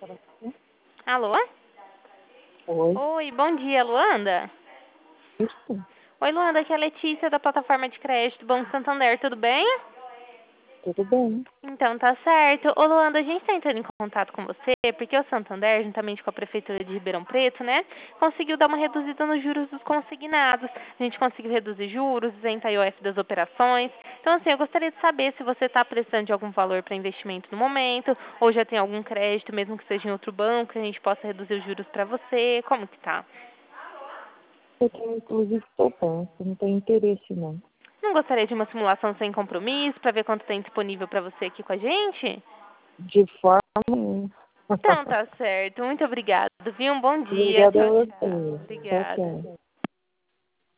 Alô? Oi, Oi, bom dia, Luanda. isso, Oi, Luanda, aqui é a Letícia da plataforma de crédito Banco Santander, tudo bem? tudo bem? Então tá certo. Ô, Luanda, a gente está entrando em contato com você porque o Santander, juntamente com a Prefeitura de Ribeirão Preto, né, conseguiu dar uma reduzida nos juros dos consignados. A gente conseguiu reduzir juros, isenta a IOF das operações. Então, assim, eu gostaria de saber se você está precisando de algum valor para investimento no momento, ou já tem algum crédito, mesmo que seja em outro banco, que a gente possa reduzir os juros para você. Como que tá? Eu tenho, inclusive, poupança, não tenho interesse, não. Não gostaria de uma simulação sem compromisso para ver quanto tem disponível para você aqui com a gente? De forma nenhuma. Então tá certo. Muito obrigada, viu? Um bom dia. Obrigada a Tchau, tchau. você. Tchau, Obrigada. tchau.